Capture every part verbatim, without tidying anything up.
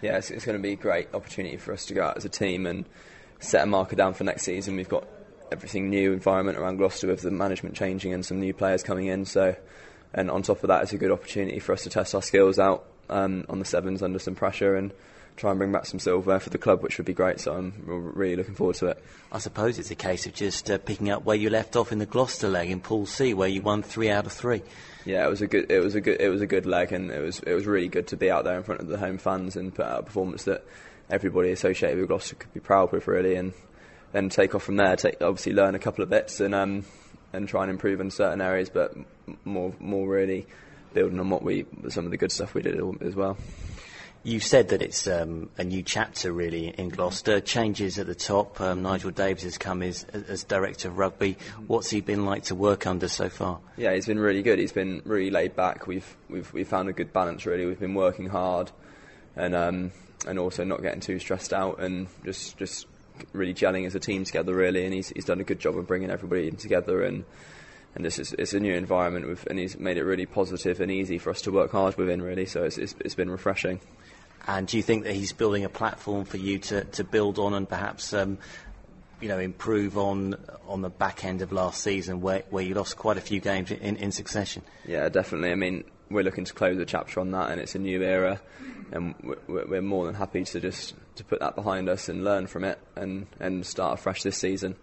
Yeah, it's, it's going to be a great opportunity for us to go out as a team and set a marker down for next season. We've got everything new environment around Gloucester with the management changing and some new players coming in. So, and on top of that, it's a good opportunity for us to test our skills out um, on the sevens under some pressure and try and bring back some silverware for the club, which would be great. So I'm really looking forward to it. I suppose it's a case of just uh, picking up where you left off in the Gloucester leg in Pool C, where you won three out of three. Yeah, it was a good, it was a good, it was a good leg, and it was, it was really good to be out there in front of the home fans and put out a performance that everybody associated with Gloucester could be proud with, really, and then take off from there. Take, obviously, learn a couple of bits and um, and try and improve in certain areas, but more, more really building on what we, some of the good stuff we did as well. You said that it's um, a new chapter, really, in Gloucester. Changes at the top. Um, Nigel Davies has come as, as Director of Rugby. What's he been like to work under so far? Yeah, he's been really good. He's been really laid back. We've we've we've found a good balance, really. We've been working hard, and um, and also not getting too stressed out, and just just really gelling as a team together, really. And he's he's done a good job of bringing everybody in together, and and this is it's a new environment with, and he's made it really positive and easy for us to work hard within, really. So it's it's, it's been refreshing. And do you think that he's building a platform for you to, to build on and perhaps, um, you know, improve on on the back end of last season where, where you lost quite a few games in, in succession? Yeah, definitely. I mean, we're looking to close a chapter on that, and it's a new era, and we're, we're more than happy to just to put that behind us and learn from it and, and start afresh this season.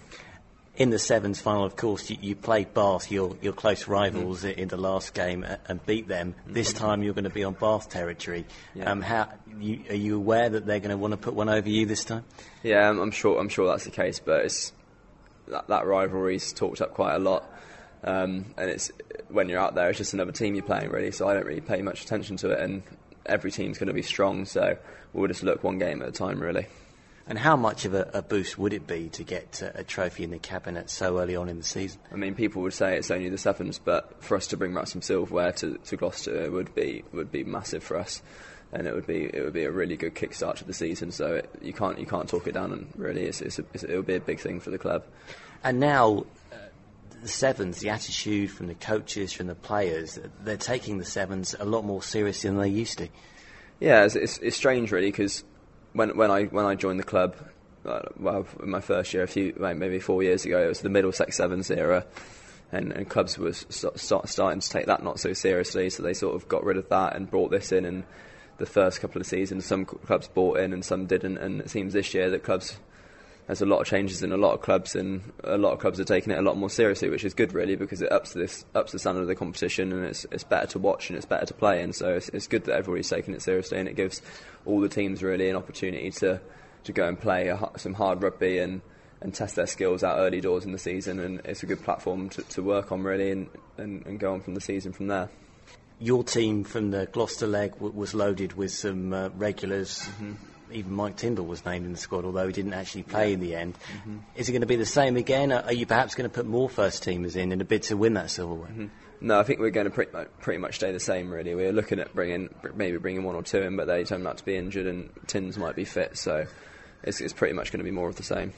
In the Sevens final, of course, you, you played Bath, your your close rivals, mm. in the last game, uh, and beat them. Mm. This time you're going to be on Bath territory. Yeah. Um, how you, are you aware that they're going to want to put one over you this time? Yeah, I'm, I'm sure. I'm sure that's the case. But it's that, that rivalry's talked up quite a lot, um, and it's when you're out there, it's just another team you're playing, really. So I don't really pay much attention to it, and every team's going to be strong. So we'll just look one game at a time, really. And how much of a, a boost would it be to get a, a trophy in the cabinet so early on in the season? I mean, people would say it's only the sevens, but for us to bring back some silverware to, to Gloucester would be would be massive for us, and it would be it would be a really good kickstart to the season. So it, you can't you can't talk it down, and really, it's, it's, a, it's it would be a big thing for the club. And now, uh, the sevens, the attitude from the coaches, from the players, they're taking the sevens a lot more seriously than they used to. Yeah, it's it's, it's strange, really, because When when I when I joined the club, uh, well, in my first year, a few maybe four years ago, it was the Middlesex Sevens era, and, and clubs were st- start, starting to take that not so seriously. So they sort of got rid of that and brought this in. And the first couple of seasons, some clubs bought in and some didn't. And it seems this year that clubs, there's a lot of changes in a lot of clubs, and a lot of clubs are taking it a lot more seriously, which is good, really, because it ups this ups the standard of the competition, and it's it's better to watch and it's better to play. And so it's, it's good that everybody's taking it seriously, and it gives all the teams really an opportunity to, to go and play a, some hard rugby and, and test their skills out early doors in the season. And it's a good platform to, to work on, really, and, and, and go on from the season from there. Your team from the Gloucester leg w- was loaded with some uh, regulars. Mm-hmm. Even Mike Tyndall was named in the squad, although he didn't actually play yeah. in the end. Mm-hmm. Is it going to be the same again? Are you perhaps going to put more first-teamers in in a bid to win that silverware? Mm-hmm. No, I think we're going to pretty much, pretty much stay the same, really. We're looking at bringing maybe bringing one or two in, but they turn out to be injured, and Tins might be fit, so it's, it's pretty much going to be more of the same.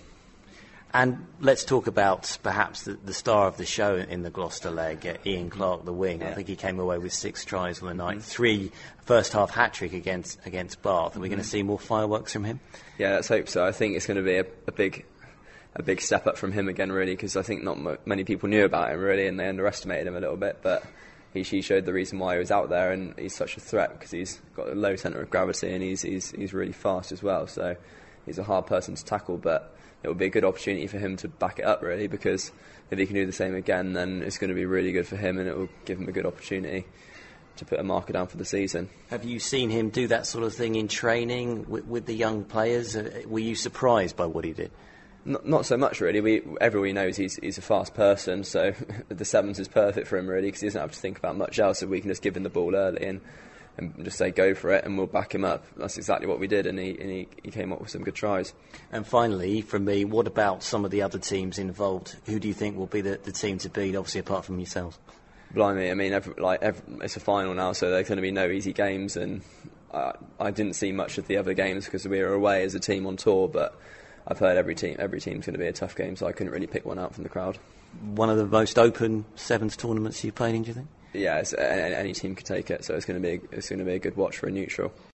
And let's talk about perhaps the, the star of the show in the Gloucester leg, uh, Ian Clark, the wing. Yeah. I think he came away with six tries on the night, mm-hmm. three first half hat trick against against Bath. Are we mm-hmm. going to see more fireworks from him? Yeah, let's hope so. I think it's going to be a, a big a big step up from him again, really, because I think not m- many people knew about him, really, and they underestimated him a little bit. But he, he showed the reason why he was out there, and he's such a threat because he's got a low centre of gravity, and he's he's he's really fast as well. So he's a hard person to tackle, but it will be a good opportunity for him to back it up, really, because if he can do the same again, then it's going to be really good for him, and it will give him a good opportunity to put a marker down for the season. Have you seen him do that sort of thing in training with, with the young players? Uh, were you surprised by what he did? Not, not so much, really. We, everybody knows he's, he's a fast person, so the sevens is perfect for him, really, because he doesn't have to think about much else. If we can just give him the ball early and, and just say go for it, and we'll back him up. That's exactly what we did, and he and he, he came up with some good tries. And finally, from me, what about some of the other teams involved? Who do you think will be the, the team to beat, obviously, apart from yourselves? Blimey, I mean, every, like every, it's a final now, so there's going to be no easy games, and uh, I didn't see much of the other games because we were away as a team on tour, but I've heard every team every team's going to be a tough game, so I couldn't really pick one out from the crowd. One of the most open sevens tournaments you've played in, do you think? Yeah, it's, any team could take it, so it's going to be it's going to be a good watch for a neutral.